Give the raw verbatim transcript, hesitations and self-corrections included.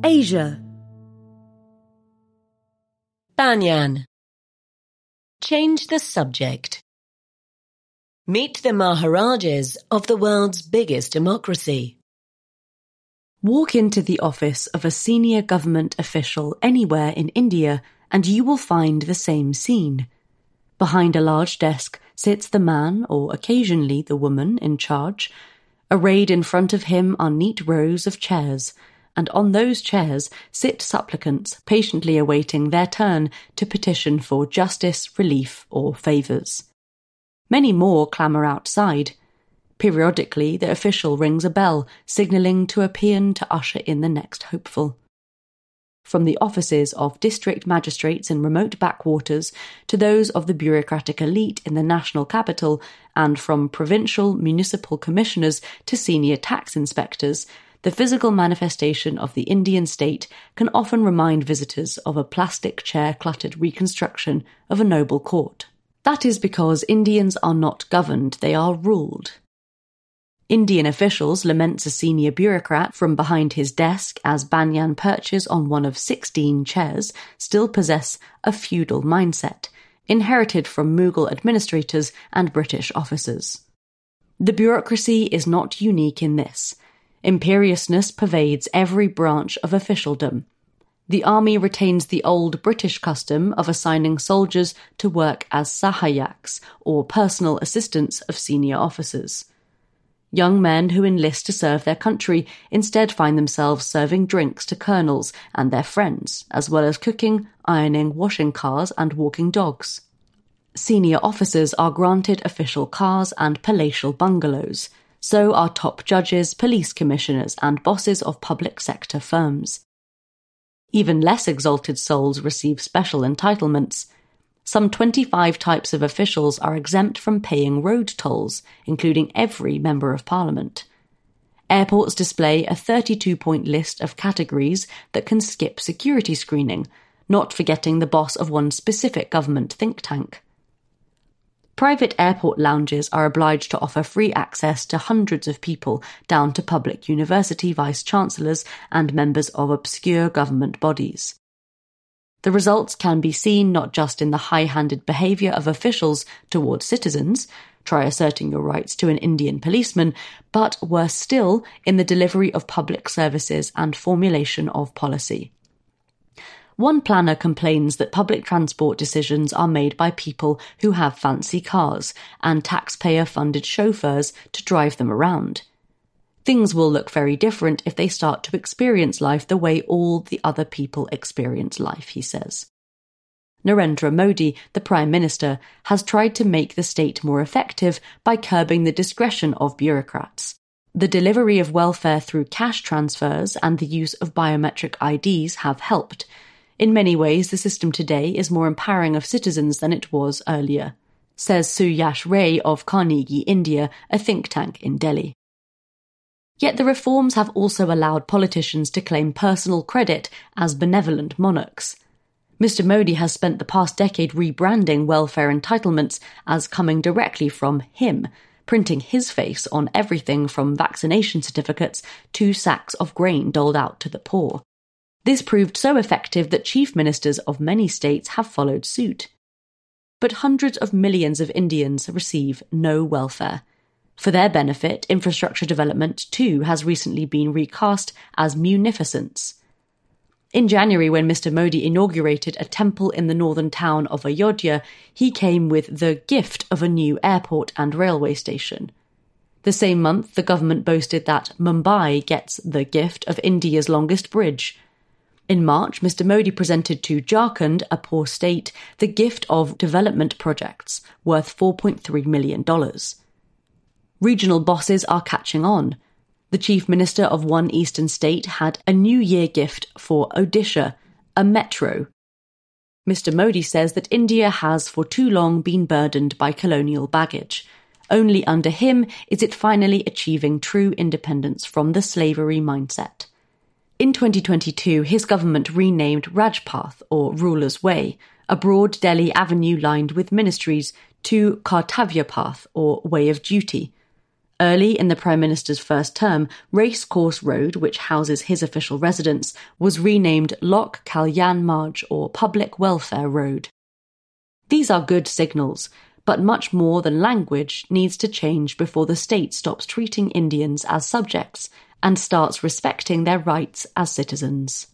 Asia. Banyan. Change the subject. Meet the Maharajas of the world's biggest democracy. Walk into the office of a senior government official anywhere in India and you will find the same scene. Behind a large desk sits the man, or occasionally the woman, in charge. Arrayed in front of him are neat rows of chairs, and on those chairs sit supplicants patiently awaiting their turn to petition for justice, relief, or favours. Many more clamour outside. Periodically, the official rings a bell, signalling to a paean to usher in the next hopeful. From the offices of district magistrates in remote backwaters to those of the bureaucratic elite in the national capital, and from provincial municipal commissioners to senior tax inspectors, the physical manifestation of the Indian state can often remind visitors of a plastic chair-cluttered reconstruction of a noble court. That is because Indians are not governed, they are ruled. Indian officials laments a senior bureaucrat from behind his desk as Banyan perches on one of sixteen chairs still possess a feudal mindset, inherited from Mughal administrators and British officers. The bureaucracy is not unique in this. Imperiousness pervades every branch of officialdom. The army retains the old British custom of assigning soldiers to work as sahayaks, or personal assistants of senior officers. Young men who enlist to serve their country instead find themselves serving drinks to colonels and their friends, as well as cooking, ironing, washing cars and walking dogs. Senior officers are granted official cars and palatial bungalows. So are top judges, police commissioners and bosses of public sector firms. Even less exalted souls receive special entitlements. Some twenty-five types of officials are exempt from paying road tolls, including every Member of Parliament. Airports display a thirty-two point list of categories that can skip security screening, not forgetting the boss of one specific government think tank. Private airport lounges are obliged to offer free access to hundreds of people, down to public university vice-chancellors and members of obscure government bodies. The results can be seen not just in the high-handed behaviour of officials towards citizens, try asserting your rights to an Indian policeman, but worse still in the delivery of public services and formulation of policy. One planner complains that public transport decisions are made by people who have fancy cars and taxpayer-funded chauffeurs to drive them around. Things will look very different if they start to experience life the way all the other people experience life, he says. Narendra Modi, the Prime Minister, has tried to make the state more effective by curbing the discretion of bureaucrats. The delivery of welfare through cash transfers and the use of biometric I Ds have helped. In many ways, the system today is more empowering of citizens than it was earlier, says Suyash Ray of Carnegie India, a think tank in Delhi. Yet the reforms have also allowed politicians to claim personal credit as benevolent monarchs. Mister Modi has spent the past decade rebranding welfare entitlements as coming directly from him, printing his face on everything from vaccination certificates to sacks of grain doled out to the poor. This proved so effective that chief ministers of many states have followed suit. But hundreds of millions of Indians receive no welfare. For their benefit, infrastructure development, too, has recently been recast as munificence. In January, when Mister Modi inaugurated a temple in the northern town of Ayodhya, he came with the gift of a new airport and railway station. The same month, the government boasted that Mumbai gets the gift of India's longest bridge. In March, Mister Modi presented to Jharkhand, a poor state, the gift of development projects worth four point three million dollars. Regional bosses are catching on. The chief minister of one eastern state had a New Year gift for Odisha, a metro. Mister Modi says that India has for too long been burdened by colonial baggage. Only under him is it finally achieving true independence from the slavery mindset. In twenty twenty-two, his government renamed Rajpath, or Ruler's Way, a broad Delhi avenue lined with ministries, to Kartavya Path, or Way of Duty. Early in the Prime Minister's first term, Racecourse Road, which houses his official residence, was renamed Lok Kalyan Marg, or Public Welfare Road. These are good signals, but much more than language needs to change before the state stops treating Indians as subjects and starts respecting their rights as citizens.